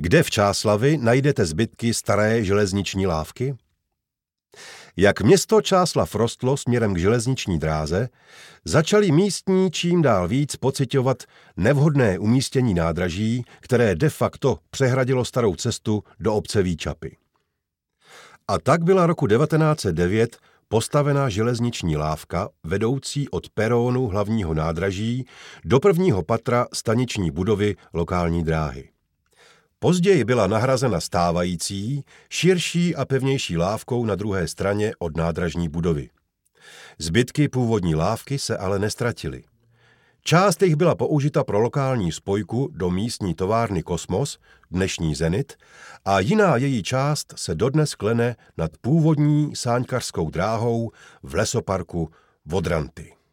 Kde v Čáslavi najdete zbytky staré železniční lávky? Jak město Čáslav rostlo směrem k železniční dráze, začali místní čím dál víc pociťovat nevhodné umístění nádraží, které de facto přehradilo starou cestu do obce Výčapy. A tak byla roku 1909 postavena železniční lávka vedoucí od perónu hlavního nádraží do prvního patra staniční budovy lokální dráhy. Později byla nahrazena stávající, širší a pevnější lávkou na druhé straně od nádražní budovy. Zbytky původní lávky se ale neztratily. Část jich byla použita pro lokální spojku do místní továrny Kosmos, dnešní Zenit, a jiná její část se dodnes klene nad původní sáňkařskou dráhou v lesoparku Vodranty.